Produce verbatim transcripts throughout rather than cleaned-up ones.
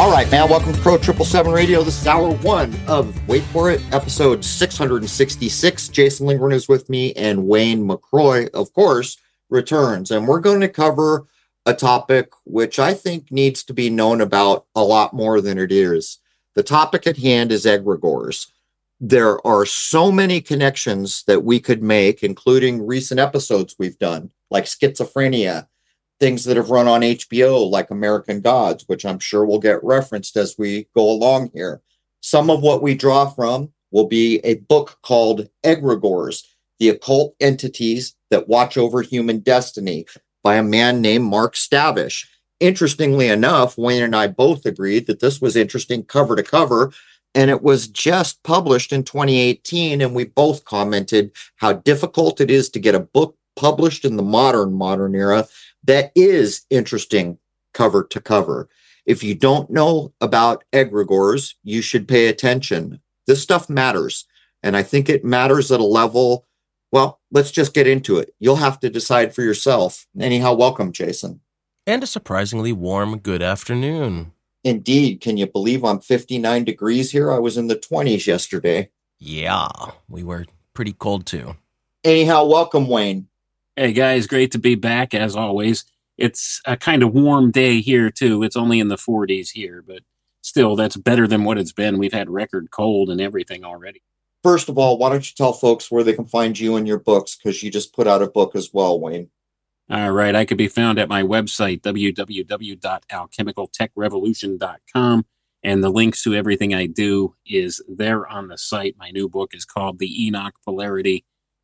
All right, man, welcome to Crow triple seven Radio. This is hour one of, wait for it, episode six hundred sixty-six. Jason Lingren is with me, and Wayne McCroy, of course, returns. And we're going to cover a topic which I think needs to be known about a lot more than it is. The topic at hand is egregores. There are so many connections that we could make, including recent episodes we've done, like schizophrenia, things that have run on H B O like American Gods, which I'm sure will get referenced as we go along here. Some of what we draw from will be a book called Egregores, the Occult Entities That Watch Over Human Destiny, by a man named Mark Stavish. Interestingly enough, Wayne and I both agreed that this was interesting cover to cover, and it was just published in twenty eighteen, and we both commented how difficult it is to get a book published in the modern, modern era that is interesting cover to cover. If you don't know about egregores, you should pay attention. This stuff matters, and I think it matters at a level, well, let's just get into it. You'll have to decide for yourself. Anyhow, welcome, Jason. And a surprisingly warm good afternoon. Indeed. Can you believe I'm fifty-nine degrees here? I was in the twenties yesterday. Yeah, we were pretty cold too. Anyhow, welcome, Wayne. Hey guys, great to be back as always. It's a kind of warm day here too. It's only in the forties here, but still that's better than what it's been. We've had record cold and everything already. First of all, why don't you tell folks where they can find you and your books, because you just put out a book as well, Wayne. All right, I could be found at my website, w w w dot alchemical tech revolution dot com, and the links to everything I do is there on the site. My new book is called The Enoch Polarity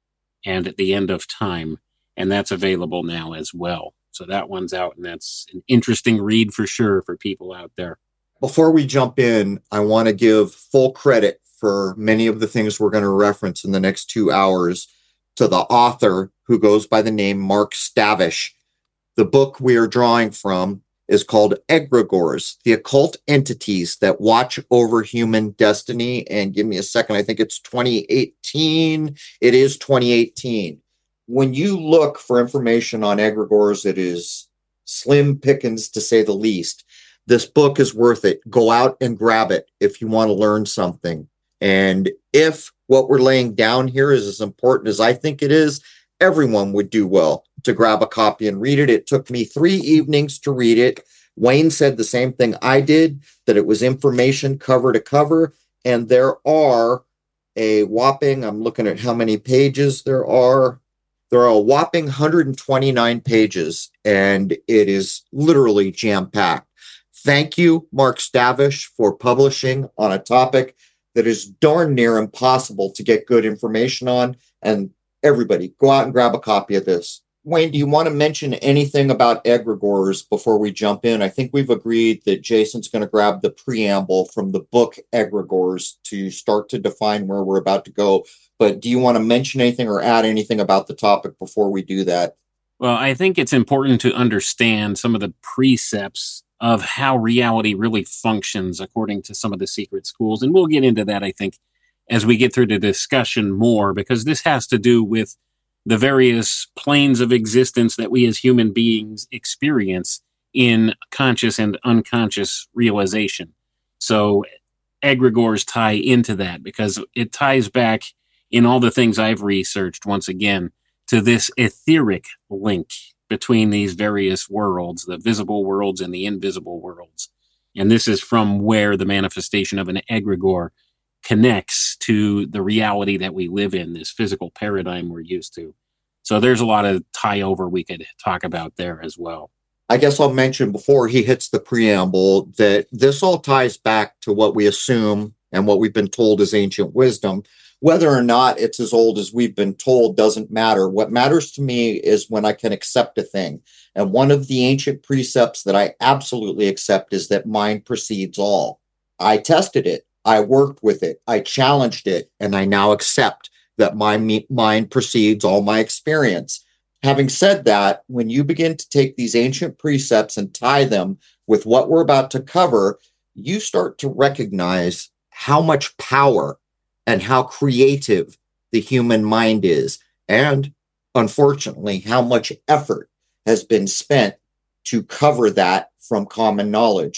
and At the End of Time. And that's available now as well. So that one's out, and that's an interesting read for sure for people out there. Before we jump in, I want to give full credit for many of the things we're going to reference in the next two hours to the author, who goes by the name Mark Stavish. The book we are drawing from is called Egregores, the Occult Entities That Watch Over Human Destiny. And give me a second, I think it's twenty eighteen. It is twenty eighteen. When you look for information on egregores, it is slim pickings, to say the least. This book is worth it. Go out and grab it if you want to learn something. And if what we're laying down here is as important as I think it is, everyone would do well to grab a copy and read it. It took me three evenings to read it. Wayne said the same thing I did, that it was information cover to cover. And there are a whopping, I'm looking at how many pages there are. There are a whopping one hundred twenty-nine pages, and it is literally jam-packed. Thank you, Mark Stavish, for publishing on a topic that is darn near impossible to get good information on. And everybody, go out and grab a copy of this. Wayne, do you want to mention anything about egregores before we jump in? I think we've agreed that Jason's going to grab the preamble from the book Egregores to start to define where we're about to go. But do you want to mention anything or add anything about the topic before we do that? Well, I think it's important to understand some of the precepts of how reality really functions according to some of the secret schools. And we'll get into that, I think, as we get through the discussion more, because this has to do with the various planes of existence that we as human beings experience in conscious and unconscious realization. So egregores tie into that because it ties back in all the things I've researched, once again, to this etheric link between these various worlds, the visible worlds and the invisible worlds. And this is from where the manifestation of an egregore connects to the reality that we live in, this physical paradigm we're used to. So there's a lot of tie over we could talk about there as well. I guess I'll mention before he hits the preamble that this all ties back to what we assume and what we've been told is ancient wisdom. Whether or not it's as old as we've been told doesn't matter. What matters to me is when I can accept a thing. And one of the ancient precepts that I absolutely accept is that mind precedes all. I tested it. I worked with it. I challenged it. And I now accept that my me- mind precedes all my experience. Having said that, when you begin to take these ancient precepts and tie them with what we're about to cover, you start to recognize how much power and how creative the human mind is. And unfortunately, how much effort has been spent to cover that from common knowledge.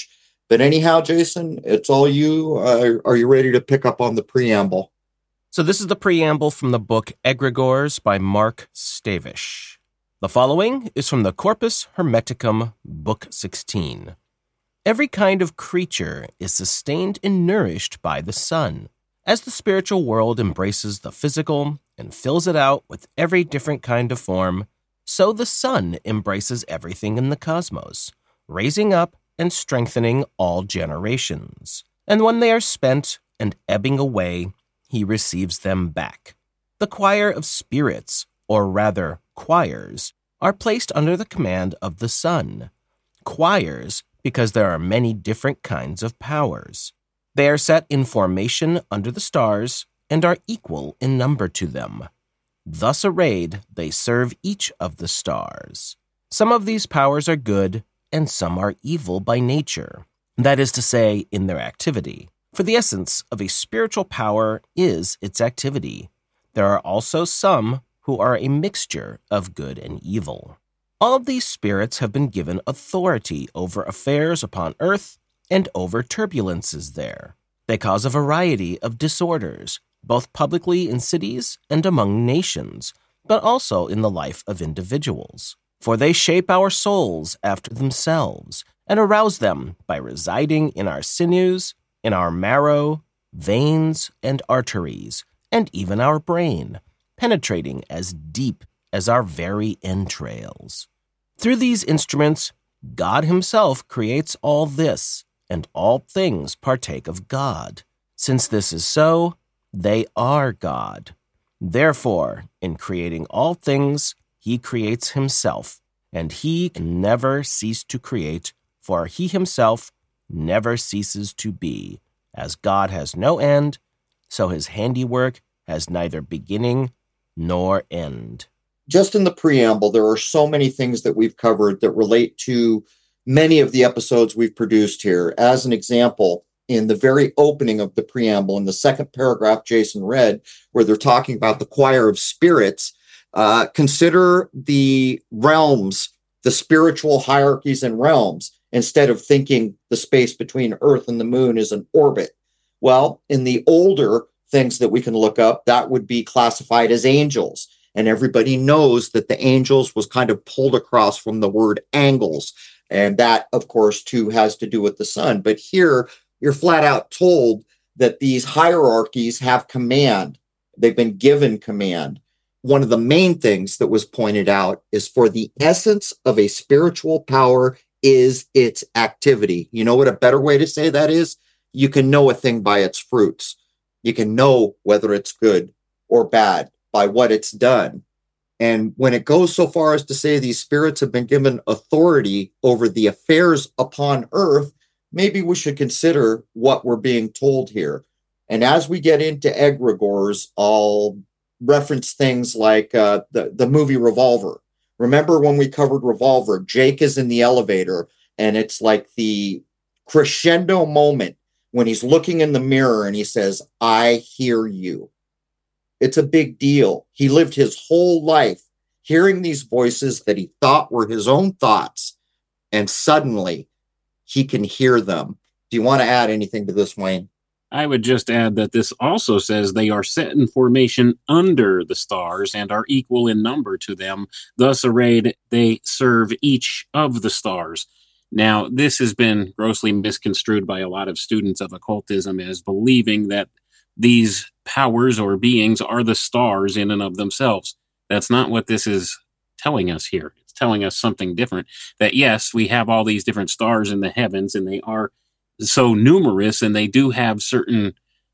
But anyhow, Jason, it's all you. Uh, are you ready to pick up on the preamble? So this is the preamble from the book Egregores by Mark Stavish. The following is from the Corpus Hermeticum, Book sixteen. Every kind of creature is sustained and nourished by the sun. As the spiritual world embraces the physical and fills it out with every different kind of form, so the sun embraces everything in the cosmos, raising up and strengthening all generations. And when they are spent and ebbing away, he receives them back. The choir of spirits, or rather choirs, are placed under the command of the sun. Choirs, because there are many different kinds of powers. They are set in formation under the stars and are equal in number to them. Thus arrayed, they serve each of the stars. Some of these powers are good, and some are evil by nature, that is to say, in their activity. For the essence of a spiritual power is its activity. There are also some who are a mixture of good and evil. All of these spirits have been given authority over affairs upon earth and over turbulences there. They cause a variety of disorders, both publicly in cities and among nations, but also in the life of individuals. For they shape our souls after themselves and arouse them by residing in our sinews, in our marrow, veins, and arteries, and even our brain, penetrating as deep as our very entrails. Through these instruments, God himself creates all this, and all things partake of God. Since this is so, they are God. Therefore, in creating all things, he creates himself, and he can never cease to create, for he himself never ceases to be. As God has no end, so his handiwork has neither beginning nor end. Just in the preamble, there are so many things that we've covered that relate to many of the episodes we've produced here. As an example, in the very opening of the preamble, in the second paragraph Jason read, where they're talking about the choir of spirits, uh, consider the realms, the spiritual hierarchies and realms, instead of thinking the space between Earth and the moon is an orbit. Well, in the older things that we can look up, that would be classified as angels. And everybody knows that the angels was kind of pulled across from the word angles. And that, of course, too, has to do with the sun. But here, you're flat out told that these hierarchies have command. They've been given command. One of the main things that was pointed out is for the essence of a spiritual power is its activity. You know what a better way to say that is? You can know a thing by its fruits. You can know whether it's good or bad by what it's done. And when it goes so far as to say these spirits have been given authority over the affairs upon earth, maybe we should consider what we're being told here. And as we get into egregores, I'll reference things like uh, the, the movie Revolver. Remember when we covered Revolver, Jake is in the elevator and it's like the crescendo moment when he's looking in the mirror and he says, I hear you. It's a big deal. He lived his whole life hearing these voices that he thought were his own thoughts, and suddenly he can hear them. Do you want to add anything to this, Wayne? I would just add that this also says they are set in formation under the stars and are equal in number to them. Thus arrayed, they serve each of the stars. Now, this has been grossly misconstrued by a lot of students of occultism as believing that these powers or beings are the stars in and of themselves. That's not what this is telling us here. It's telling us something different. That yes, we have all these different stars in the heavens and they are so numerous and they do have certain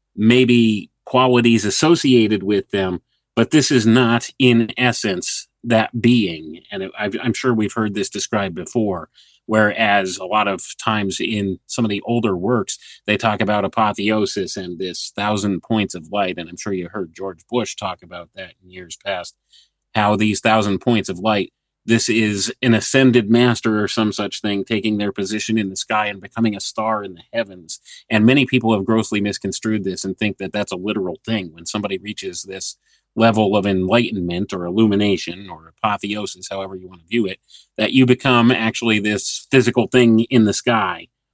maybe qualities associated with them, but this is not in essence that being. And I've, I'm sure we've heard this described before, whereas a lot of times in some of the older works, they talk about apotheosis and this thousand points of light. And I'm sure you heard George Bush talk about that in years past, how these thousand points of light, this is an ascended master or some such thing, taking their position in the sky and becoming a star in the heavens. And many people have grossly misconstrued this and think that that's a literal thing. When somebody reaches this level of enlightenment or illumination or apotheosis, however you want to view it, that you become actually this physical thing in the sky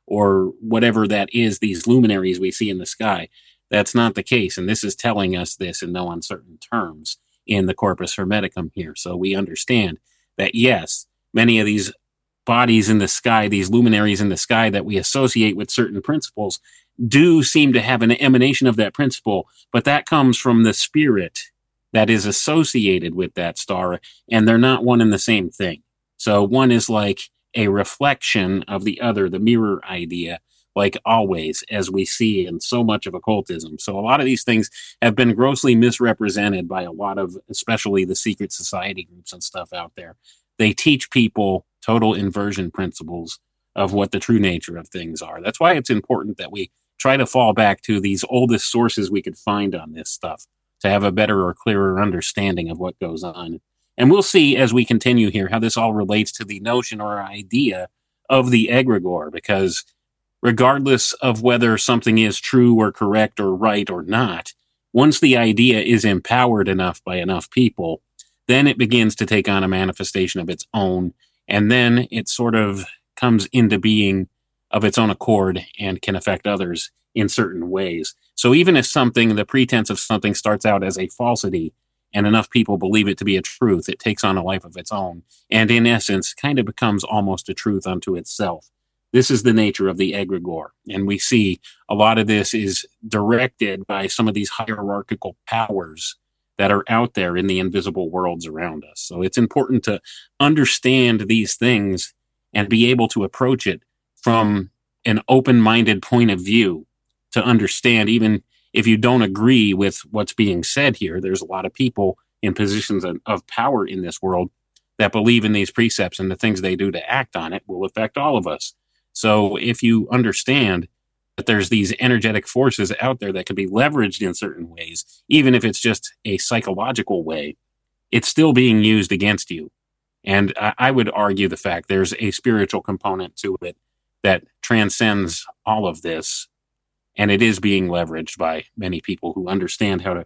or whatever that is, these luminaries we see in the sky. That's not the case. And this is telling us this in no uncertain terms in the Corpus Hermeticum here. So we understand that, yes, many of these bodies in the sky, these luminaries in the sky that we associate with certain principles, do seem to have an emanation of that principle, but that comes from the spirit that is associated with that star, and they're not one and the same thing. So one is like a reflection of the other, the mirror idea, like always, as we see in so much of occultism. So a lot of these things have been grossly misrepresented by a lot of, especially the secret society groups and stuff out there. They teach people total inversion principles of what the true nature of things are. That's why it's important that we try to fall back to these oldest sources we could find on this stuff to have a better or clearer understanding of what goes on. And we'll see as we continue here how this all relates to the notion or idea of the egregore, because regardless of whether something is true or correct or right or not, once the idea is empowered enough by enough people, then it begins to take on a manifestation of its own, and then it sort of comes into being of its own accord and can affect others in certain ways. So even if something, the pretense of something starts out as a falsity, and enough people believe it to be a truth, it takes on a life of its own, and in essence, kind of becomes almost a truth unto itself. This is the nature of the egregore, and we see a lot of this is directed by some of these hierarchical powers that are out there in the invisible worlds around us. So it's important to understand these things and be able to approach it from an open-minded point of view, to understand, even if you don't agree with what's being said here, there's a lot of people in positions of, of power in this world that believe in these precepts, and the things they do to act on it will affect all of us. So if you understand that there's these energetic forces out there that can be leveraged in certain ways, even if it's just a psychological way, it's still being used against you. And I, I would argue the fact there's a spiritual component to it that transcends all of this. And it is being leveraged by many people who understand how to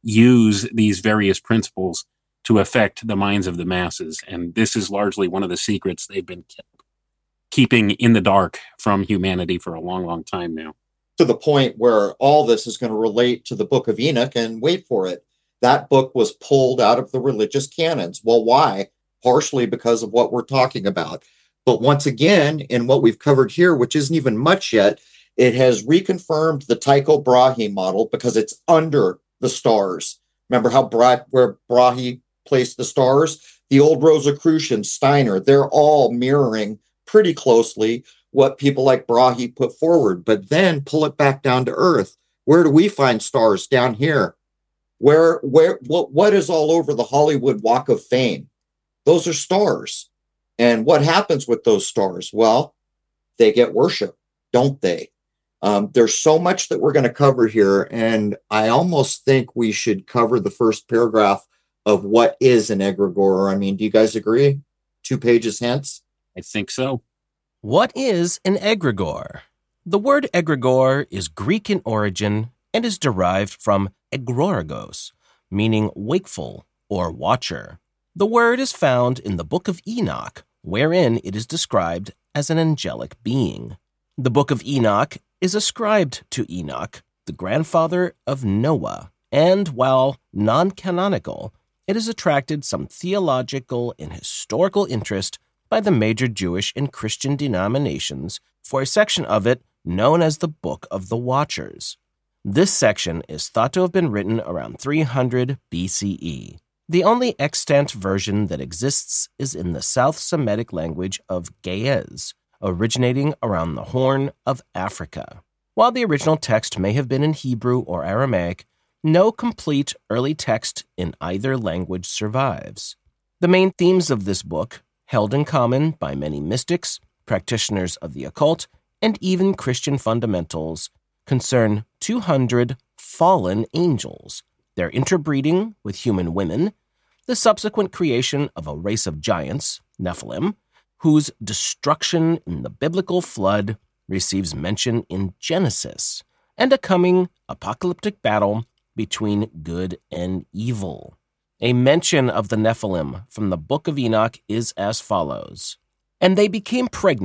use these various principles to affect the minds of the masses. And this is largely one of the secrets they've been kept, keeping in the dark from humanity for a long, long time now. To the point where all this is going to relate to the Book of Enoch, and wait for it. That book was pulled out of the religious canons. Well, why? Partially because of what we're talking about. But once again, in what we've covered here, which isn't even much yet, it has reconfirmed the Tycho Brahe model because it's under the stars. Remember how Bra- where Brahe placed the stars? The old Rosicrucian, Steiner, they're all mirroring pretty closely what people like Brahe put forward. But then pull it back down to earth. Where do we find stars? Down here. Where, where, what, what is all over the Hollywood Walk of Fame? Those are stars. And what happens with those stars? Well, they get worship, don't they? Um, there's so much that we're going to cover here, and I almost think we should cover the first paragraph of what is an egregore. I mean, do you guys agree? Two pages hence? I think so. What is an egregore? The word egregore is Greek in origin and is derived from egrorgos, meaning wakeful or watcher. The word is found in the Book of Enoch, wherein it is described as an angelic being. The Book of Enoch is ascribed to Enoch, the grandfather of Noah, and while non-canonical, it has attracted some theological and historical interest by the major Jewish and Christian denominations for a section of it known as the Book of the Watchers. This section is thought to have been written around three hundred B C E. The only extant version that exists is in the South Semitic language of Ge'ez, originating around the Horn of Africa. While the original text may have been in Hebrew or Aramaic, no complete early text in either language survives. The main themes of this book, held in common by many mystics, practitioners of the occult, and even Christian fundamentals, concern two hundred fallen angels, their interbreeding with human women, the subsequent creation of a race of giants, Nephilim, whose destruction in the biblical flood receives mention in Genesis, and a coming apocalyptic battle between good and evil. A mention of the Nephilim from the Book of Enoch is as follows. And they became pregnant,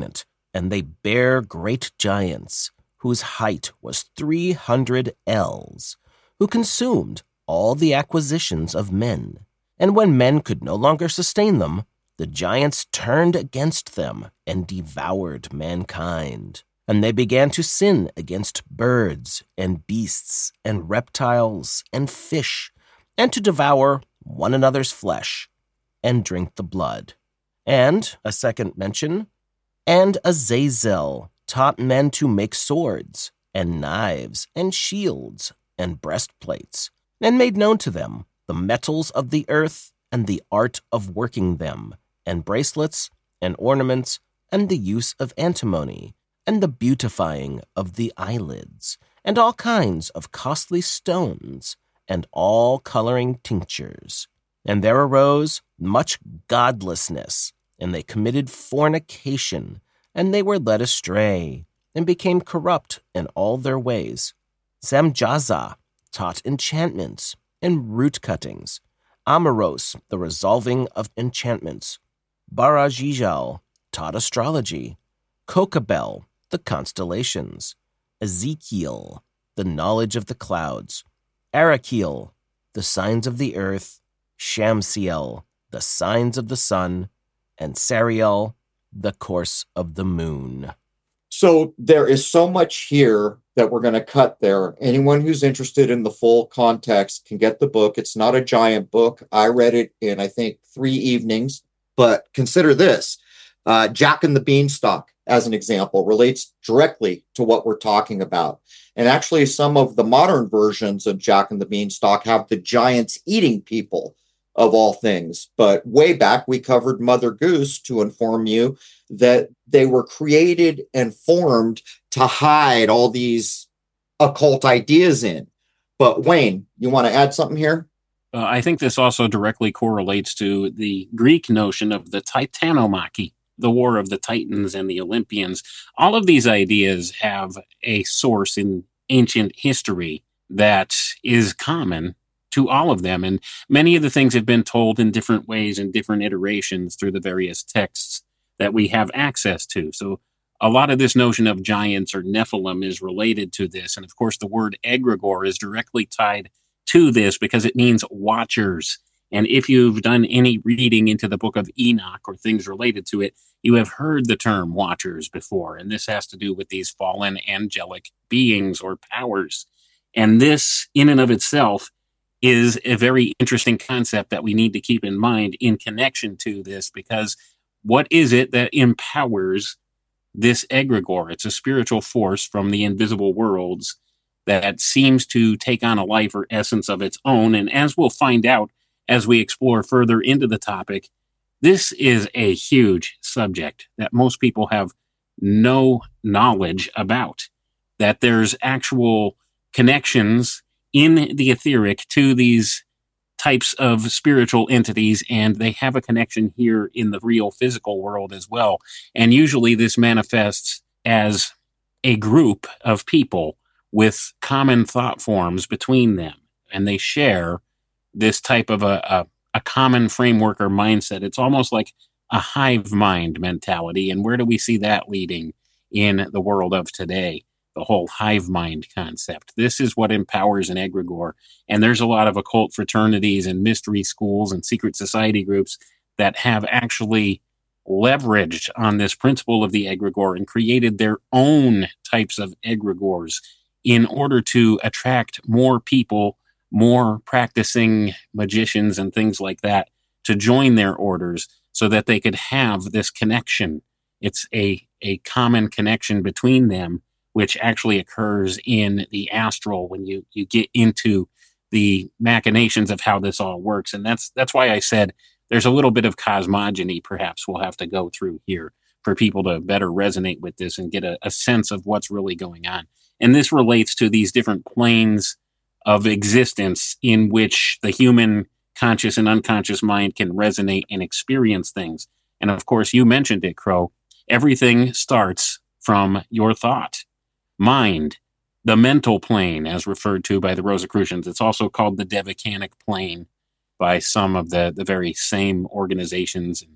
and they bare great giants, whose height was three hundred ells, who consumed all the acquisitions of men. And when men could no longer sustain them, the giants turned against them and devoured mankind. And they began to sin against birds and beasts and reptiles and fish, and to devour one another's flesh and drink the blood. And, a second mention, and Azazel taught men to make swords and knives and shields and breastplates, and made known to them the metals of the earth and the art of working them, and bracelets and ornaments, and the use of antimony, and the beautifying of the eyelids, and all kinds of costly stones, and all coloring tinctures. And there arose much godlessness, and they committed fornication, and they were led astray, and became corrupt in all their ways. Zamjaza taught enchantments and root cuttings, Amoros the resolving of enchantments, Barajijal taught astrology, Kokabel the constellations, Ezekiel the knowledge of the clouds, Arakiel the signs of the earth, Shamsiel the signs of the sun, and Sariel the course of the moon. So there is so much here that we're going to cut there. Anyone who's interested in the full context can get the book. It's not a giant book. I read it in, I think, three evenings. But consider this. Uh, Jack and the Beanstalk, as an example, relates directly to what we're talking about. And actually, some of the modern versions of Jack and the Beanstalk have the giants eating people, of all things. But way back, we covered Mother Goose to inform you that they were created and formed to hide all these occult ideas in. But Wayne, you want to add something here? Uh, I think this also directly correlates to the Greek notion of the Titanomachy, the war of the Titans and the Olympians. All of these ideas have a source in ancient history that is common to all of them. And many of the things have been told in different ways and different iterations through the various texts that we have access to. So a lot of this notion of giants or Nephilim is related to this. And of course, the word egregore is directly tied to this because it means watchers. And if you've done any reading into the book of Enoch or things related to it, you have heard the term watchers before. And this has to do with these fallen angelic beings or powers. And this, in and of itself, is a very interesting concept that we need to keep in mind in connection to this, because what is it that empowers this egregore? It's a spiritual force from the invisible worlds that seems to take on a life or essence of its own. And as we'll find out as we explore further into the topic, this is a huge subject that most people have no knowledge about, that there's actual connections in the etheric to these types of spiritual entities, and they have a connection here in the real physical world as well. And usually this manifests as a group of people with common thought forms between them, and they share this type of a, a, a common framework or mindset. It's almost like a hive mind mentality. And where do we see that leading in the world of today? The whole hive mind concept. This is what empowers an egregore. And there's a lot of occult fraternities and mystery schools and secret society groups that have actually leveraged on this principle of the egregore and created their own types of egregores in order to attract more people, more practicing magicians and things like that to join their orders so that they could have this connection. It's a, a common connection between them, which actually occurs in the astral when you, you get into the machinations of how this all works. And that's that's why I said there's a little bit of cosmogony perhaps we'll have to go through here for people to better resonate with this and get a, a sense of what's really going on. And this relates to these different planes of existence in which the human conscious and unconscious mind can resonate and experience things. And of course, you mentioned it, Crow. Everything starts from your thought. Mind, the mental plane, as referred to by the Rosicrucians. It's also called the Devacanic plane by some of the, the very same organizations and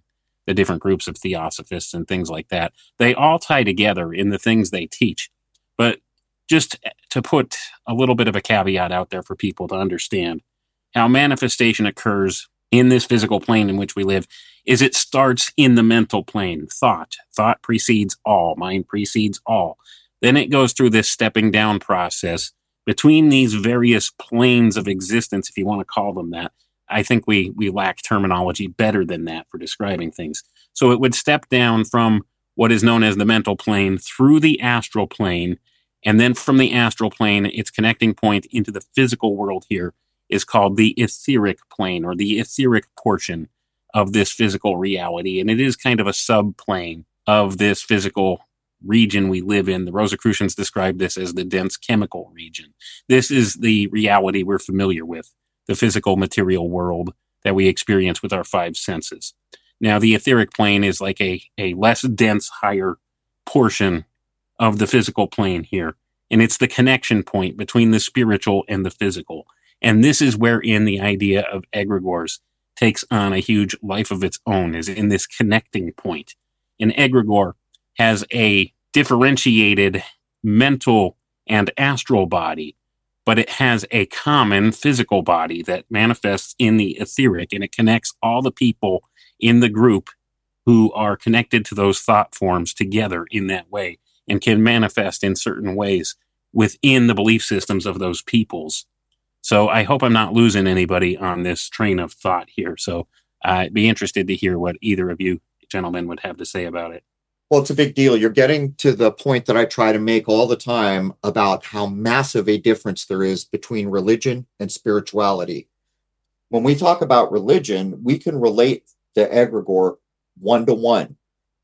the different groups of theosophists and things like that. They all tie together in the things they teach. But just to put a little bit of a caveat out there for people to understand how manifestation occurs in this physical plane in which we live is it starts in the mental plane, thought. Thought precedes all, mind precedes all. Then it goes through this stepping down process between these various planes of existence, if you want to call them that. I think we we lack terminology better than that for describing things. So it would step down from what is known as the mental plane through the astral plane, and then from the astral plane, its connecting point into the physical world here is called the etheric plane, or the etheric portion of this physical reality. And it is kind of a subplane of this physical region we live in. The Rosicrucians describe this as the dense chemical region. This is the reality we're familiar with, the physical material world that we experience with our five senses. Now, the etheric plane is like a, a less dense, higher portion of the physical plane here. And it's the connection point between the spiritual and the physical. And this is wherein the idea of egregores takes on a huge life of its own, is in this connecting point. An egregore has a differentiated mental and astral body, but it has a common physical body that manifests in the etheric, and it connects all the people in the group who are connected to those thought forms together in that way, and can manifest in certain ways within the belief systems of those peoples. So I hope I'm not losing anybody on this train of thought here. So I'd be interested to hear what either of you gentlemen would have to say about it. Well, it's a big deal. You're getting to the point that I try to make all the time about how massive a difference there is between religion and spirituality. When we talk about religion, we can relate the egregore one-to-one.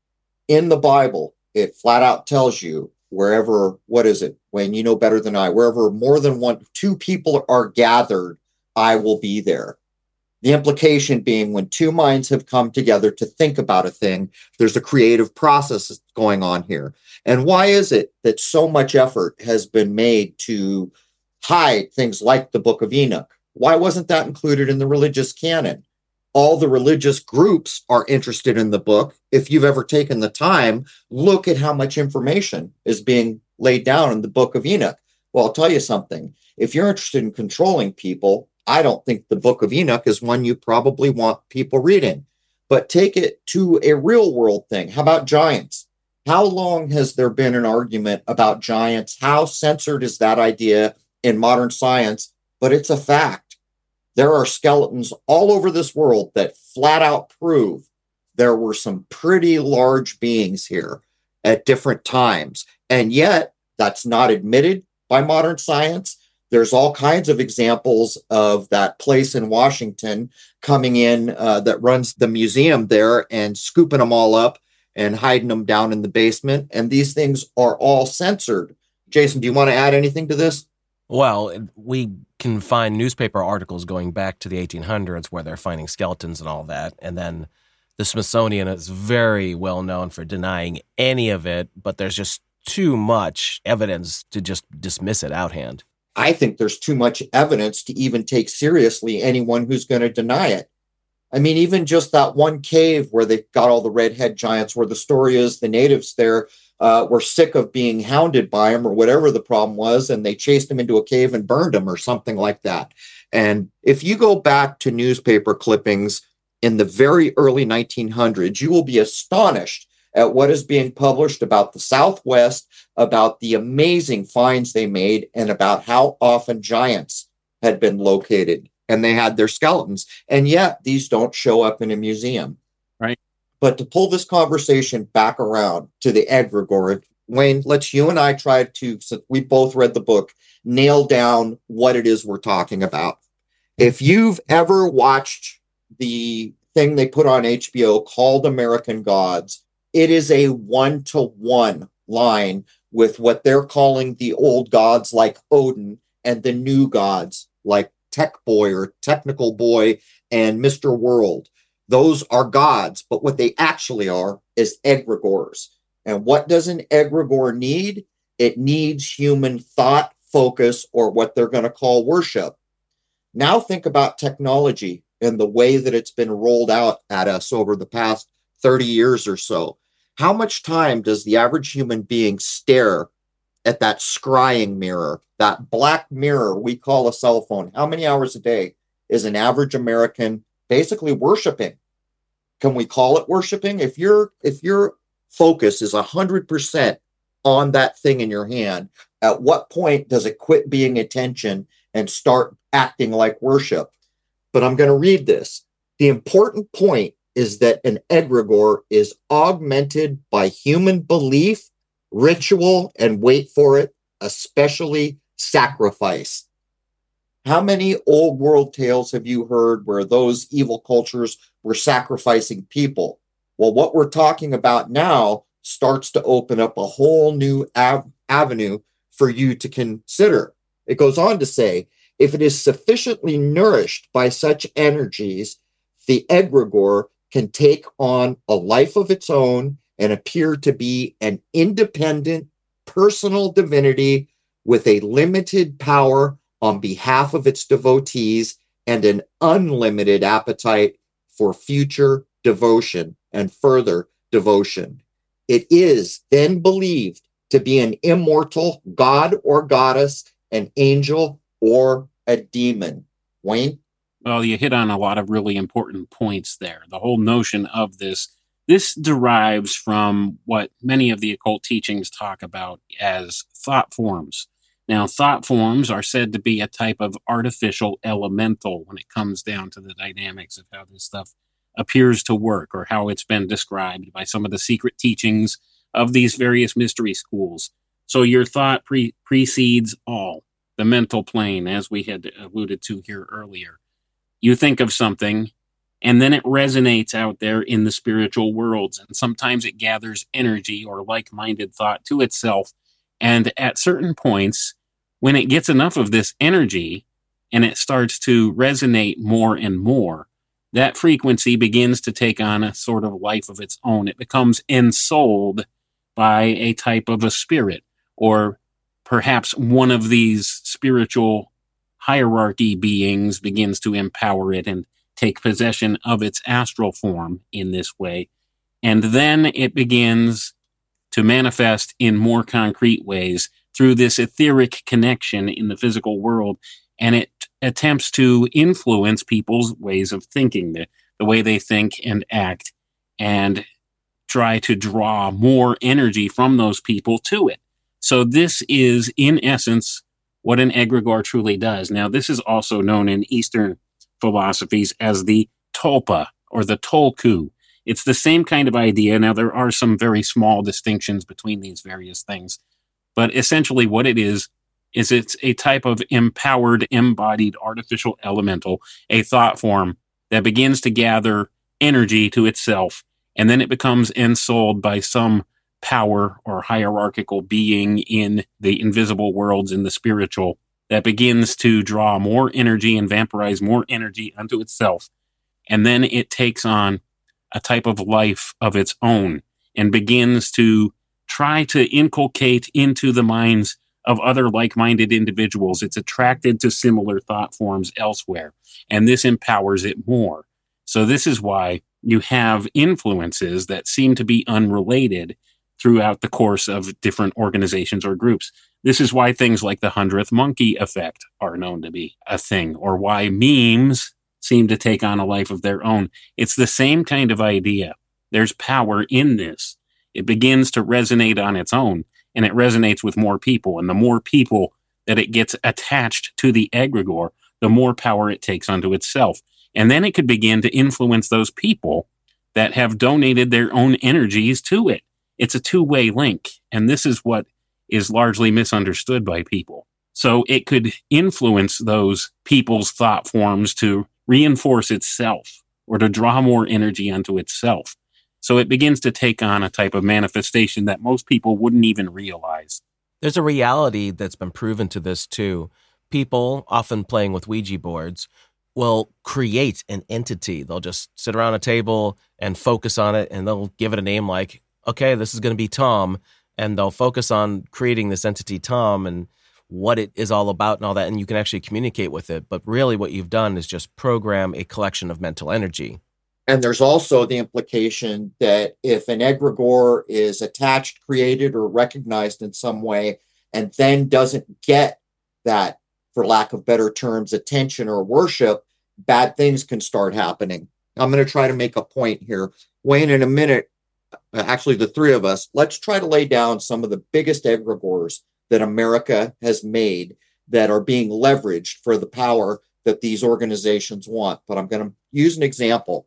In the Bible, it flat out tells you wherever, what is it, Wayne, you know better than I, wherever more than one, two people are gathered, I will be there. The implication being when two minds have come together to think about a thing, there's a creative process going on here. And why is it that so much effort has been made to hide things like the Book of Enoch? Why wasn't that included in the religious canon? All the religious groups are interested in the book. If you've ever taken the time, look at how much information is being laid down in the Book of Enoch. Well, I'll tell you something. If you're interested in controlling people, I don't think the Book of Enoch is one you probably want people reading. But take it to a real world thing. How about giants? How long has there been an argument about giants? How censored is that idea in modern science? But it's a fact. There are skeletons all over this world that flat out prove there were some pretty large beings here at different times. And yet, that's not admitted by modern science. There's all kinds of examples of that place in Washington coming in uh, that runs the museum there and scooping them all up and hiding them down in the basement. And these things are all censored. Jason, do you want to add anything to this? Well, we can find newspaper articles going back to the eighteen hundreds where they're finding skeletons and all that. And then the Smithsonian is very well known for denying any of it, but there's just too much evidence to just dismiss it outhand. I think there's too much evidence to even take seriously anyone who's going to deny it. I mean, even just that one cave where they've got all the redhead giants, where the story is the natives there uh, were sick of being hounded by them or whatever the problem was, and they chased them into a cave and burned them or something like that. And if you go back to newspaper clippings in the very early nineteen hundreds, you will be astonished at what is being published about the Southwest, about the amazing finds they made, and about how often giants had been located and they had their skeletons. And yet these don't show up in a museum. Right. But to pull this conversation back around to the egregore, Wayne, let's you and I try to, since we both read the book, nail down what it is we're talking about. If you've ever watched the thing they put on H B O called American Gods, it is a one-to-one line with what they're calling the old gods like Odin and the new gods like Tech Boy or Technical Boy and Mister World. Those are gods, but what they actually are is egregores. And what does an egregore need? It needs human thought, focus, or what they're going to call worship. Now think about technology and the way that it's been rolled out at us over the past thirty years or so. How much time does the average human being stare at that scrying mirror, that black mirror we call a cell phone? How many hours a day is an average American basically worshiping? Can we call it worshiping? If your if your focus is one hundred percent on that thing in your hand, at what point does it quit being attention and start acting like worship? But I'm going to read this. The important point is that an egregore is augmented by human belief, ritual, and wait for it, especially sacrifice. How many old world tales have you heard where those evil cultures were sacrificing people? Well, what we're talking about now starts to open up a whole new av- avenue for you to consider. It goes on to say, if it is sufficiently nourished by such energies, the egregore can take on a life of its own and appear to be an independent, personal divinity with a limited power on behalf of its devotees and an unlimited appetite for future devotion and further devotion. It is then believed to be an immortal god or goddess, an angel, or a demon. Wayne? Well, you hit on a lot of really important points there. The whole notion of this, this derives from what many of the occult teachings talk about as thought forms. Now, thought forms are said to be a type of artificial elemental when it comes down to the dynamics of how this stuff appears to work, or how it's been described by some of the secret teachings of these various mystery schools. So your thought pre- precedes all, the mental plane, as we had alluded to here earlier. You think of something, and then it resonates out there in the spiritual worlds, and sometimes it gathers energy or like-minded thought to itself. And at certain points, when it gets enough of this energy and it starts to resonate more and more, that frequency begins to take on a sort of life of its own. It becomes ensouled by a type of a spirit, or perhaps one of these spiritual hierarchy beings begins to empower it and take possession of its astral form in this way. And then it begins to manifest in more concrete ways through this etheric connection in the physical world. And it attempts to influence people's ways of thinking, the, the way they think and act, and try to draw more energy from those people to it. So this is, in essence, what an egregore truly does. Now, this is also known in Eastern philosophies as the tulpa, or the tolku. It's the same kind of idea. Now, there are some very small distinctions between these various things, but essentially what it is, is it's a type of empowered, embodied artificial elemental, a thought form that begins to gather energy to itself, and then it becomes ensouled by some power or hierarchical being in the invisible worlds, in the spiritual, that begins to draw more energy and vampirize more energy unto itself. And then it takes on a type of life of its own and begins to try to inculcate into the minds of other like-minded individuals. It's attracted to similar thought forms elsewhere, and this empowers it more. So this is why you have influences that seem to be unrelated throughout the course of different organizations or groups. This is why things like the hundredth monkey effect are known to be a thing, or why memes seem to take on a life of their own. It's the same kind of idea. There's power in this. It begins to resonate on its own, and it resonates with more people. And the more people that it gets attached to the egregore, the more power it takes unto itself. And then it could begin to influence those people that have donated their own energies to it. It's a two-way link, and this is what is largely misunderstood by people. So it could influence those people's thought forms to reinforce itself or to draw more energy onto itself. So it begins to take on a type of manifestation that most people wouldn't even realize. There's a reality that's been proven to this too. People, often playing with Ouija boards, will create an entity. They'll just sit around a table and focus on it, and they'll give it a name like, okay, this is going to be Tom, and they'll focus on creating this entity Tom and what it is all about and all that, and you can actually communicate with it. But really what you've done is just program a collection of mental energy. And there's also the implication that if an egregore is attached, created, or recognized in some way, and then doesn't get that, for lack of better terms, attention or worship, bad things can start happening. I'm going to try to make a point here. Wayne, in a minute, actually the three of us, let's try to lay down some of the biggest egregores that America has made that are being leveraged for the power that these organizations want. But I'm going to use an example.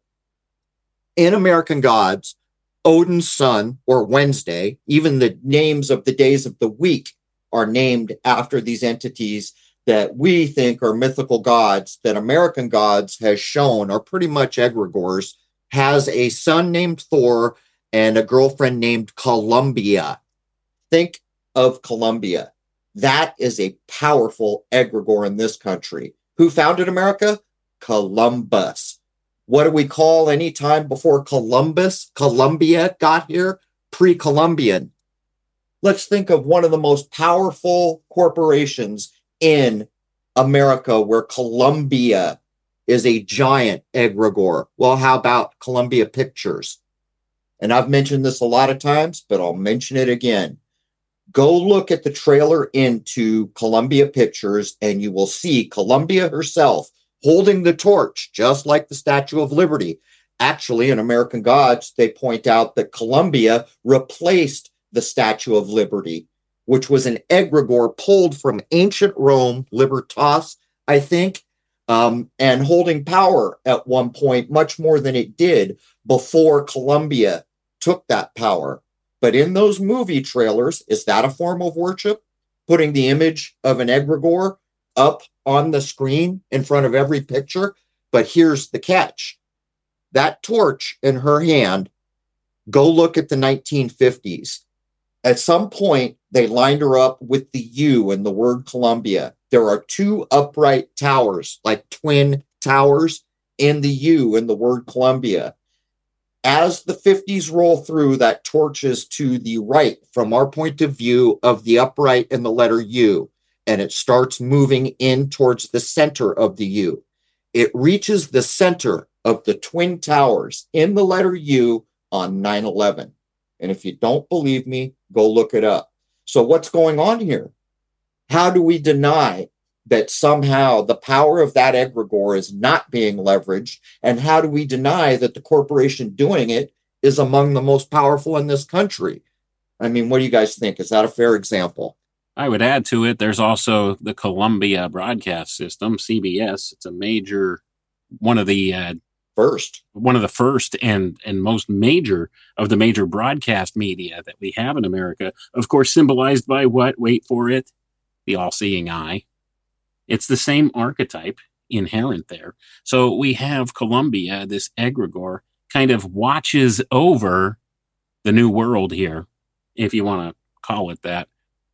In American Gods, Odin's son, or Wednesday, even the names of the days of the week are named after these entities that we think are mythical gods that American Gods has shown are pretty much egregores, has a son named Thor and a girlfriend named Columbia. Think of Columbia. That is a powerful egregore in this country. Who founded America? Columbus. What do we call any time before Columbus, Columbia got here? Pre-Columbian. Let's think of one of the most powerful corporations in America where Columbia is a giant egregore. Well, how about Columbia Pictures? And I've mentioned this a lot of times, but I'll mention it again. Go look at the trailer into Columbia Pictures and you will see Columbia herself holding the torch, just like the Statue of Liberty. Actually, in American Gods, they point out that Columbia replaced the Statue of Liberty, which was an egregore pulled from ancient Rome, Libertas, I think, um, and holding power at one point, much more than it did before Columbia took that power. But in those movie trailers, is that a form of worship? Putting the image of an egregore up on the screen in front of every picture? But here's the catch. That torch in her hand, go look at the nineteen fifties. At some point, they lined her up with the U in the word Columbia. There are two upright towers, like twin towers, in the U in the word Columbia. As the fifties roll through, that torch is to the right from our point of view of the upright in the letter U, and it starts moving in towards the center of the U. It reaches the center of the twin towers in the letter U on nine eleven. And if you don't believe me, go look it up. So what's going on here? How do we deny that somehow the power of that egregore is not being leveraged? And how do we deny that the corporation doing it is among the most powerful in this country? I mean, what do you guys think? Is that a fair example? I would add to it, there's also the Columbia Broadcast System, C B S. It's a major, one of the uh, first, one of the first and and most major of the major broadcast media that we have in America. Of course, symbolized by what? Wait for it, the all-seeing eye. It's the same archetype inherent there. So we have Columbia, this egregore, kind of watches over the new world here, if you want to call it that.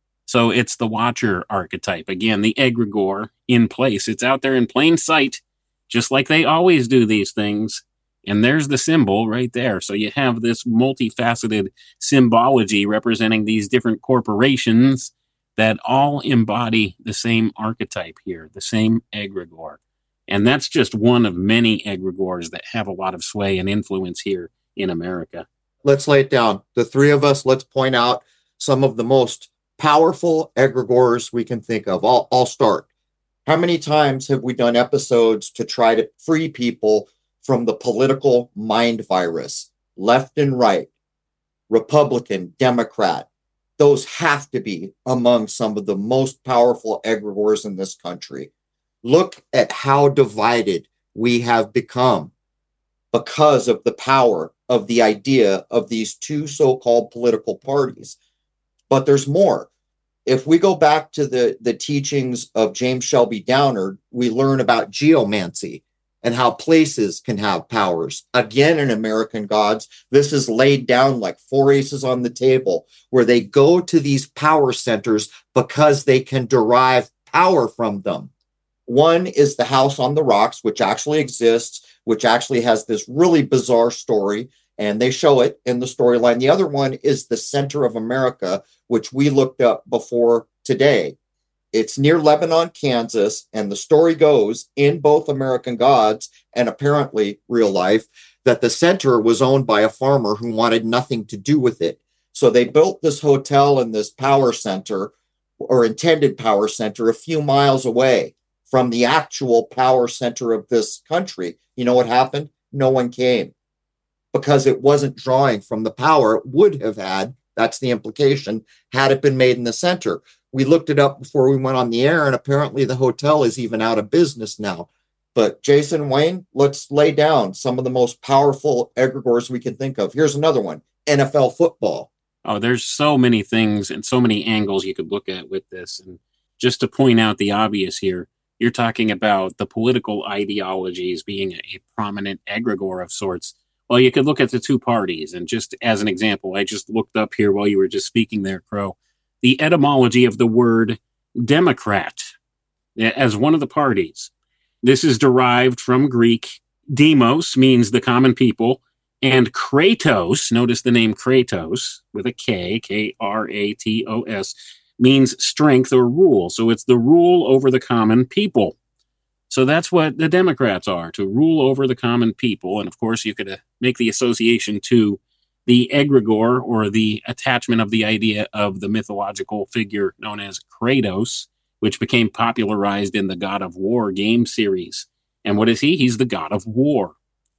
So it's the watcher archetype. Again, the egregore in place. It's out there in plain sight, just like they always do these things. And there's the symbol right there. So you have this multifaceted symbology representing these different corporations that all embody the same archetype here, the same egregore. And that's just one of many egregores that have a lot of sway and influence here in America. Let's lay it down. The three of us, let's point out some of the most powerful egregores we can think of. I'll, I'll start. How many times have we done episodes to try to free people from the political mind virus? Left and right, Republican, Democrat. Those have to be among some of the most powerful egregores in this country. Look at how divided we have become because of the power of the idea of these two so-called political parties. But there's more. If we go back to the, the teachings of James Shelby Downard, we learn about geomancy and how places can have powers. Again, in American Gods, this is laid down like four aces on the table, where they go to these power centers because they can derive power from them. One is the House on the Rocks, which actually exists, which actually has this really bizarre story, and they show it in the storyline. The other one is the Center of America, which we looked up before today. It's near Lebanon, Kansas, and the story goes in both American Gods and apparently real life that the center was owned by a farmer who wanted nothing to do with it. So they built this hotel and this power center, or intended power center, a few miles away from the actual power center of this country. You know what happened? No one came because it wasn't drawing from the power it would have had. That's the implication, had it been made in the center. We looked it up before we went on the air, and apparently the hotel is even out of business now. But Jason, Wayne, let's lay down some of the most powerful egregores we can think of. Here's another one, N F L football. Oh, there's so many things and so many angles you could look at with this. And just to point out the obvious here, you're talking about the political ideologies being a prominent egregore of sorts. Well, you could look at the two parties. And just as an example, I just looked up here while you were just speaking there, Crow, the etymology of the word Democrat as one of the parties. This is derived from Greek. Demos means the common people, and Kratos, notice the name Kratos with a K, K R A T O S, means strength or rule. So it's the rule over the common people. So that's what the Democrats are, to rule over the common people. And of course, you could uh, make the association to the egregore, or the attachment of the idea of the mythological figure known as Kratos, which became popularized in the God of War game series. And what is he? He's the God of War.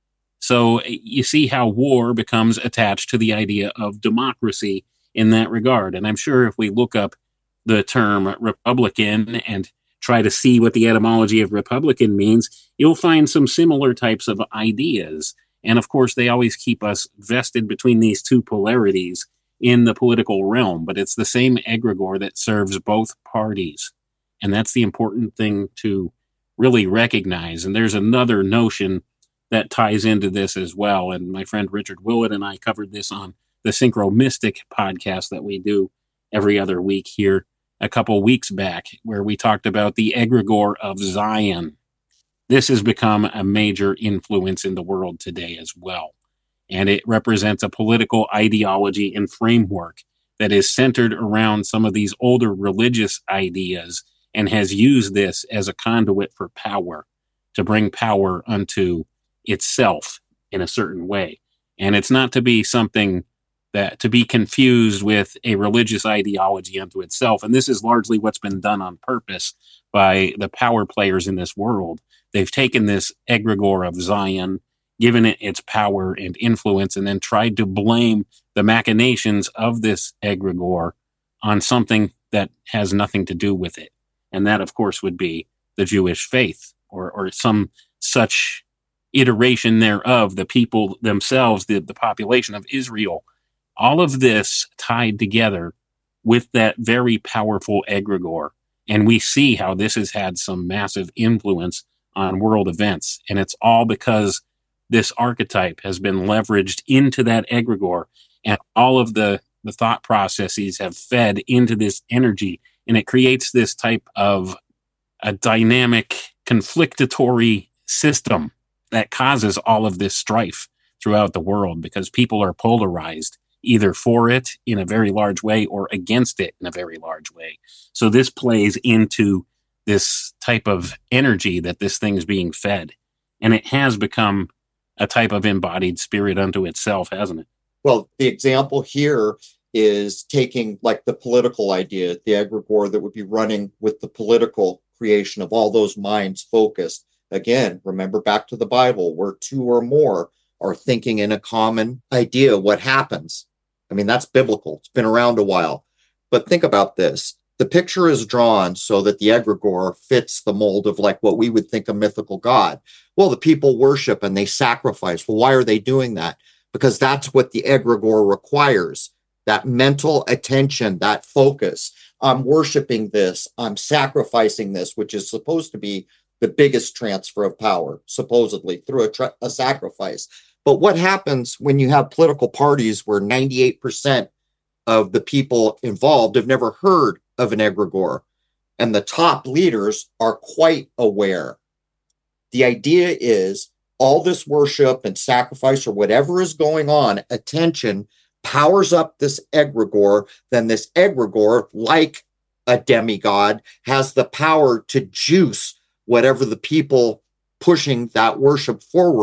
So you see how war becomes attached to the idea of democracy in that regard. And I'm sure if we look up the term Republican and try to see what the etymology of Republican means, you'll find some similar types of ideas. And of course, they always keep us vested between these two polarities in the political realm. But it's the same egregore that serves both parties. And that's the important thing to really recognize. And there's another notion that ties into this as well. And my friend Richard Willett and I covered this on the Synchro Mystic podcast that we do every other week here a couple weeks back, where we talked about the egregore of Zion. This has become a major influence in the world today as well. And it represents a political ideology and framework that is centered around some of these older religious ideas, and has used this as a conduit for power, to bring power unto itself in a certain way. And it's not to be something that to be confused with a religious ideology unto itself. And this is largely what's been done on purpose by the power players in this world. They've taken this egregore of Zion, given it its power and influence, and then tried to blame the machinations of this egregore on something that has nothing to do with it. And that, of course, would be the Jewish faith, or, or some such iteration thereof, the people themselves, the, the population of Israel. All of this tied together with that very powerful egregore. And we see how this has had some massive influence on world events. And it's all because this archetype has been leveraged into that egregore, and all of the, the thought processes have fed into this energy. And it creates this type of a dynamic, conflictatory system that causes all of this strife throughout the world, because people are polarized, either for it in a very large way or against it in a very large way. So this plays into this type of energy that this thing's being fed. And it has become a type of embodied spirit unto itself, hasn't it? Well, the example here is taking like the political idea, the egregore that would be running with the political creation of all those minds focused. Again, remember back to the Bible, where two or more are thinking in a common idea, what happens? I mean, that's biblical. It's been around a while. But think about this. The picture is drawn so that the egregore fits the mold of like what we would think a mythical god. Well, the people worship and they sacrifice. Well, why are they doing that? Because that's what the egregore requires. That mental attention, that focus. I'm worshiping this. I'm sacrificing this, which is supposed to be the biggest transfer of power, supposedly, through a, tra- a sacrifice. But what happens when you have political parties where ninety-eight percent of the people involved have never heard of an egregore, and the top leaders are quite aware? The idea is all this worship and sacrifice or whatever is going on, attention powers up this egregore. Then this egregore, like a demigod, has the power to juice whatever the people pushing that worship forward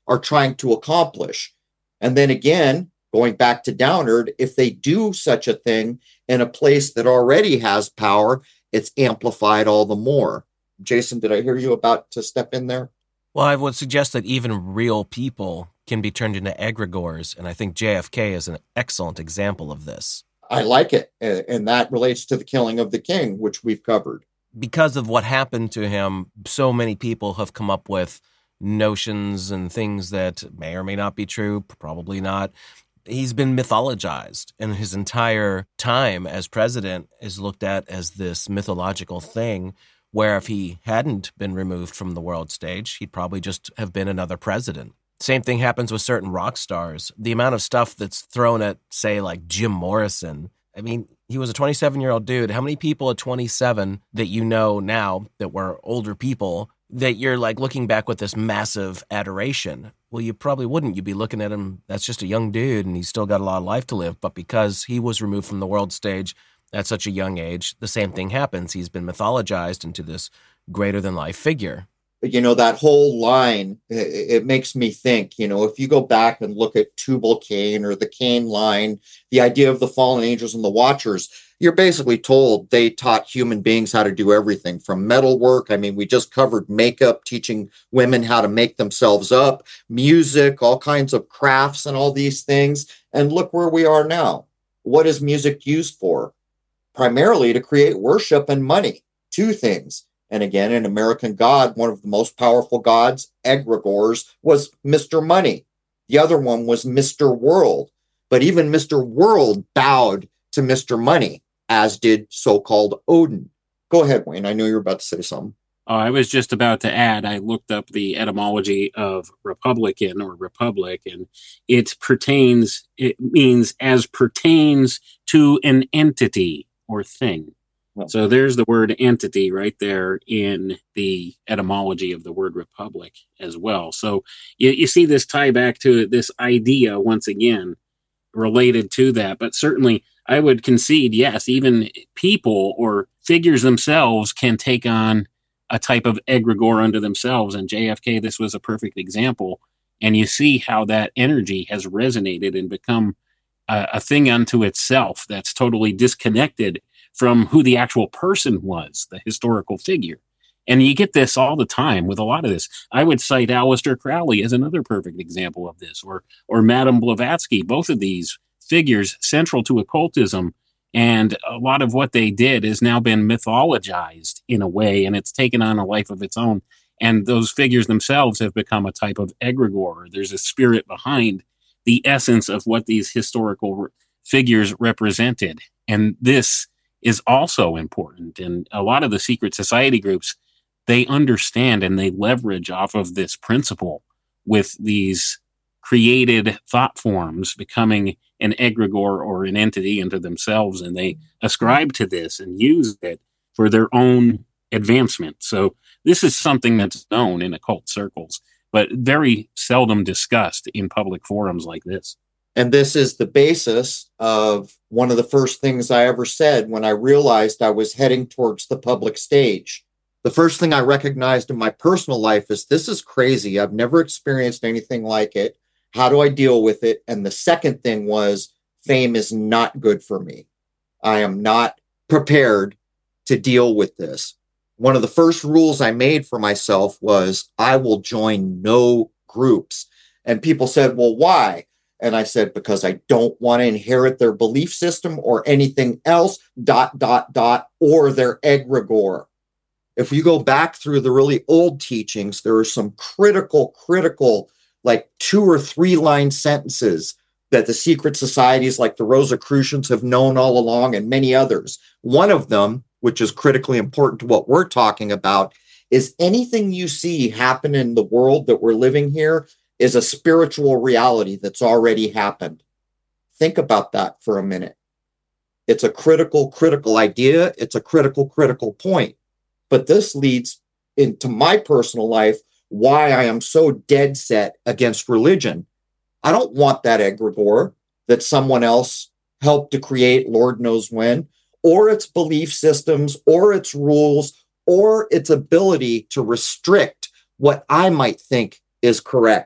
are trying to accomplish. And then again, going back to Downard, if they do such a thing in a place that already has power, it's amplified all the more. Jason, did I hear you about to step in there? Well, I would suggest that even real people can be turned into egregores, and I think J F K is an excellent example of this. I like it, and that relates to the killing of the king, which we've covered. Because of what happened to him, so many people have come up with notions and things that may or may not be true, probably not. He's been mythologized, and his entire time as president is looked at as this mythological thing, where if he hadn't been removed from the world stage, he'd probably just have been another president. Same thing happens with certain rock stars. The amount of stuff that's thrown at, say, like Jim Morrison. I mean, he was a twenty-seven-year-old dude. How many people at twenty-seven that you know now that were older people that you're like looking back with this massive adoration? Well, you probably wouldn't. You'd be looking at him, that's just a young dude and he's still got a lot of life to live. But because he was removed from the world stage at such a young age, the same thing happens. He's been mythologized into this greater-than-life figure. You know, that whole line, it makes me think, you know, if you go back and look at Tubal-Cain or the Cain line, the idea of the fallen angels and the watchers, you're basically told they taught human beings how to do everything from metal work. I mean, we just covered makeup, teaching women how to make themselves up, music, all kinds of crafts and all these things. And look where we are now. What is music used for? Primarily to create worship and money. Two things. And again, in American God, one of the most powerful gods, egregores, was Mister Money. The other one was Mister World. But even Mister World bowed to Mister Money, as did so-called Odin. Go ahead, Wayne. I know you were about to say something. Oh, I was just about to add, I looked up the etymology of Republican or Republic, and it pertains, it means as pertains to an entity or thing. So there's the word entity right there in the etymology of the word republic as well. So you, you see this tie back to this idea once again related to that. But certainly I would concede, yes, even people or figures themselves can take on a type of egregore unto themselves. And J F K, this was a perfect example. And you see how that energy has resonated and become a, a thing unto itself that's totally disconnected from who the actual person was, the historical figure. And you get this all the time with a lot of this. I would cite Aleister Crowley as another perfect example of this, or or Madame Blavatsky, both of these figures central to occultism. And a lot of what they did has now been mythologized in a way, and it's taken on a life of its own. And those figures themselves have become a type of egregore. There's a spirit behind the essence of what these historical re- figures represented. And this is also important. And a lot of the secret society groups, they understand and they leverage off of this principle with these created thought forms becoming an egregore or an entity unto themselves. And they ascribe to this and use it for their own advancement. So this is something that's known in occult circles, but very seldom discussed in public forums like this. And this is the basis of one of the first things I ever said when I realized I was heading towards the public stage. The first thing I recognized in my personal life is this is crazy. I've never experienced anything like it. How do I deal with it? And the second thing was fame is not good for me. I am not prepared to deal with this. One of the first rules I made for myself was I will join no groups. And people said, well, why? And I said, because I don't want to inherit their belief system or anything else, dot, dot, dot, or their egregore. If you go back through the really old teachings, there are some critical, critical, like two or three line sentences that the secret societies like the Rosicrucians have known all along and many others. One of them, which is critically important to what we're talking about, is anything you see happen in the world that we're living here is a spiritual reality that's already happened. Think about that for a minute. It's a critical, critical idea. It's a critical, critical point. But this leads into my personal life, why I am so dead set against religion. I don't want that egregore that someone else helped to create, Lord knows when, or its belief systems, or its rules, or its ability to restrict what I might think is correct.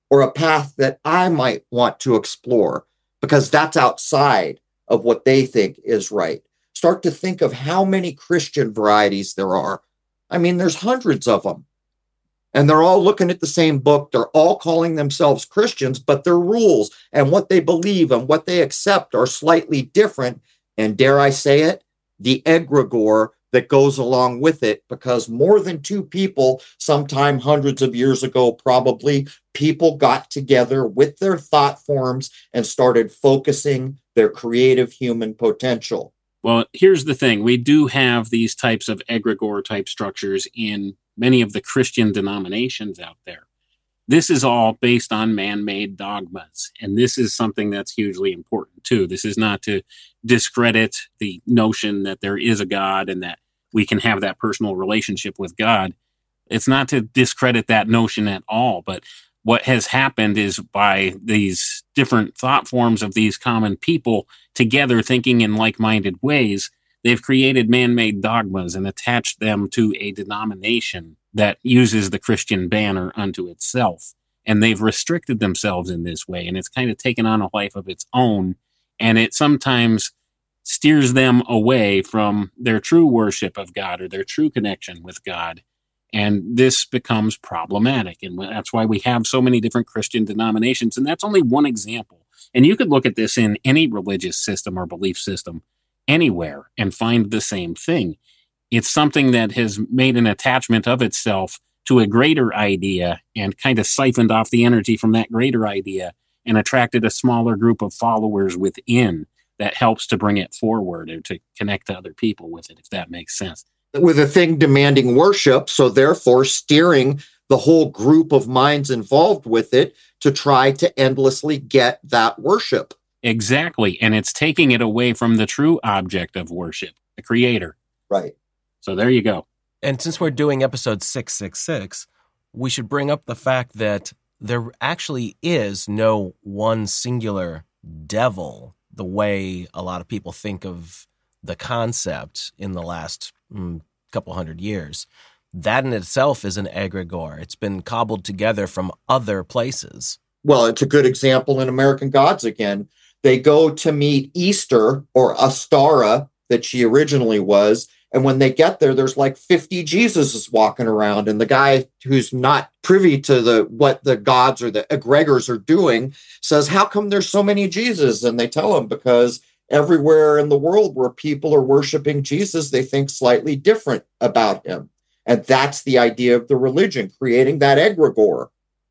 or a path that I might want to explore because that's outside of what they think is right. Start to think of how many Christian varieties there are. I mean, there's hundreds of them. And they're all looking at the same book. They're all calling themselves Christians, but their rules and what they believe and what they accept are slightly different. And dare I say it, the egregore that goes along with it, because more than two people, sometime hundreds of years ago, probably, people got together with their thought forms and started focusing their creative human potential. Well, here's the thing. We do have these types of egregore type structures in many of the Christian denominations out there. This is all based on man-made dogmas. And this is something that's hugely important too. This is not to discredit the notion that there is a God and that we can have that personal relationship with God. It's not to discredit that notion at all. But what has happened is by these different thought forms of these common people together thinking in like-minded ways, they've created man-made dogmas and attached them to a denomination that uses the Christian banner unto itself. And they've restricted themselves in this way. And it's kind of taken on a life of its own. And it sometimes steers them away from their true worship of God or their true connection with God. And this becomes problematic. And that's why we have so many different Christian denominations. And that's only one example. And you could look at this in any religious system or belief system anywhere and find the same thing. It's something that has made an attachment of itself to a greater idea and kind of siphoned off the energy from that greater idea and attracted a smaller group of followers within that helps to bring it forward or to connect to other people with it, if that makes sense. With a thing demanding worship, so therefore steering the whole group of minds involved with it to try to endlessly get that worship. Exactly. And it's taking it away from the true object of worship, the creator. Right. So there you go. And since we're doing episode six six six, we should bring up the fact that there actually is no one singular devil, the way a lot of people think of the concept in the last mm, couple hundred years. That in itself is an egregore. It's been cobbled together from other places. Well, it's a good example in American Gods again. They go to meet Easter, or Astara, that she originally was. And when they get there, there's like fifty Jesuses walking around. And the guy who's not privy to the what the gods or the egregores are doing says, how come there's so many Jesus? And they tell him, because everywhere in the world where people are worshiping Jesus, they think slightly different about him. And that's the idea of the religion, creating that egregore.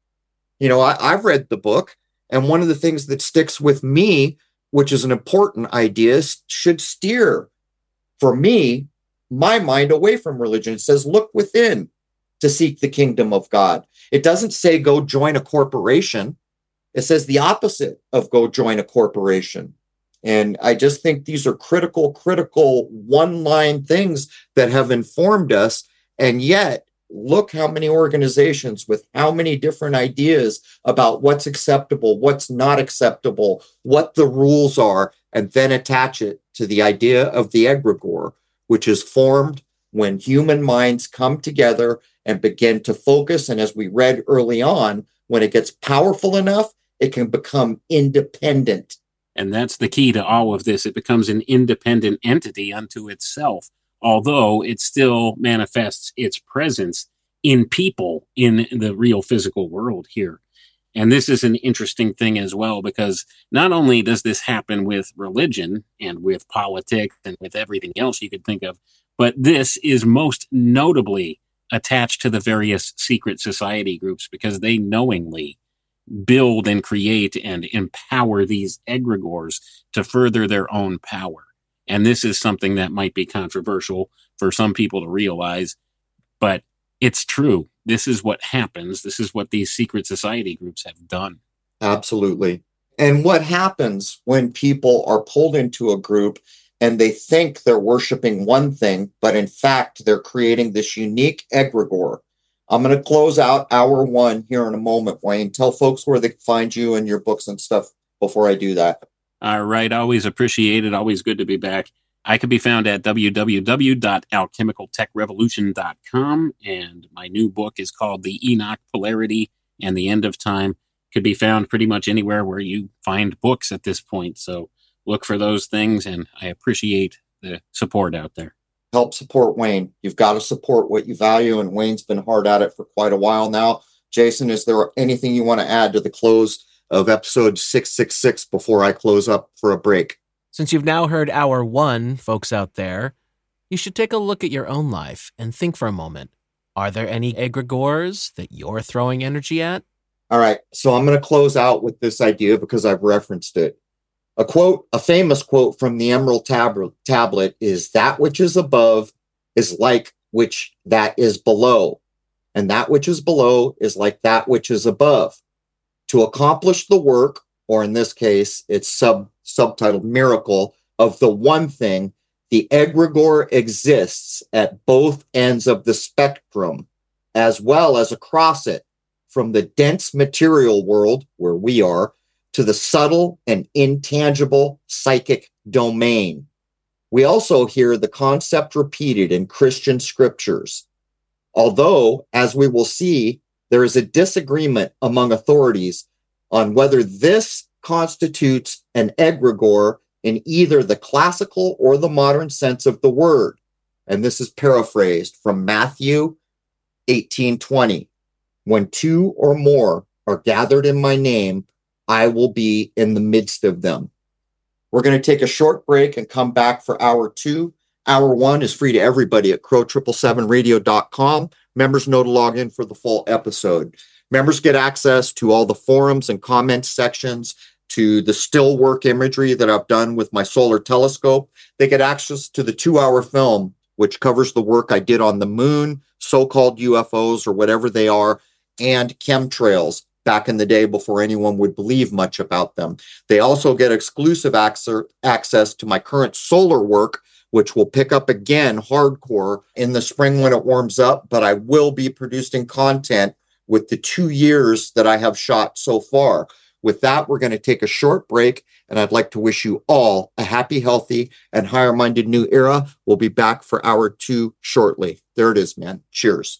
You know, I, I've read the book, and one of the things that sticks with me, which is an important idea, should steer, for me, my mind away from religion. It says, look within to seek the kingdom of God. It doesn't say go join a corporation. It says the opposite of go join a corporation. And I just think these are critical, critical one-line things that have informed us. And yet, look how many organizations with how many different ideas about what's acceptable, what's not acceptable, what the rules are, and then attach it to the idea of the egregore, which is formed when human minds come together and begin to focus. And as we read early on, when it gets powerful enough, it can become independent. And that's the key to all of this. It becomes an independent entity unto itself, although it still manifests its presence in people in the real physical world here. And this is an interesting thing as well, because not only does this happen with religion and with politics and with everything else you could think of, but this is most notably attached to the various secret society groups, because they knowingly build and create and empower these egregores to further their own power. And this is something that might be controversial for some people to realize, but it's true. This is what happens. This is what these secret society groups have done. Absolutely. And what happens when people are pulled into a group and they think they're worshiping one thing, but in fact, they're creating this unique egregore? I'm going to close out hour one here in a moment, Wayne. Tell folks where they can find you and your books and stuff before I do that. All right. Always appreciate it. Always good to be back. I can be found at w w w dot alchemical tech revolution dot com. And my new book is called The Enoch Polarity and the End of Time. could be found pretty much anywhere where you find books at this point. So look for those things, and I appreciate the support out there. Help support Wayne. You've got to support what you value, and Wayne's been hard at it for quite a while now. Jason, is there anything you want to add to the close of episode six sixty-six before I close up for a break? Since you've now heard hour one, folks out there, you should take a look at your own life and think for a moment. Are there any egregores that you're throwing energy at? All right, so I'm going to close out with this idea because I've referenced it. A quote, a famous quote from the Emerald tab- Tablet is, "That which is above is like which that is below, and that which is below is like that which is above. To accomplish the work," or in this case, it's sub subtitled "Miracle," "of the one thing, the egregore exists at both ends of the spectrum, as well as across it, from the dense material world, where we are, to the subtle and intangible psychic domain." We also hear the concept repeated in Christian scriptures. Although, as we will see, there is a disagreement among authorities on whether this constitutes an egregore in either the classical or the modern sense of the word. And this is paraphrased from Matthew eighteen twenty. "When two or more are gathered in my name, I will be in the midst of them." We're going to take a short break and come back for hour two. Hour one is free to everybody at crow seven seven seven radio dot com. Members know to log in for the full episode. Members get access to all the forums and comments sections, to the still work imagery that I've done with my solar telescope. They get access to the two-hour film, which covers the work I did on the moon, so-called U F Os or whatever they are, and chemtrails back in the day before anyone would believe much about them. They also get exclusive access to my current solar work, which will pick up again hardcore in the spring when it warms up, but I will be producing content with the two years that I have shot so far. With that, we're going to take a short break, and I'd like to wish you all a happy, healthy, and higher-minded new era. We'll be back for hour two shortly. There it is, man. Cheers.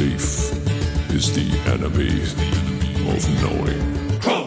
Belief is the enemy of knowing.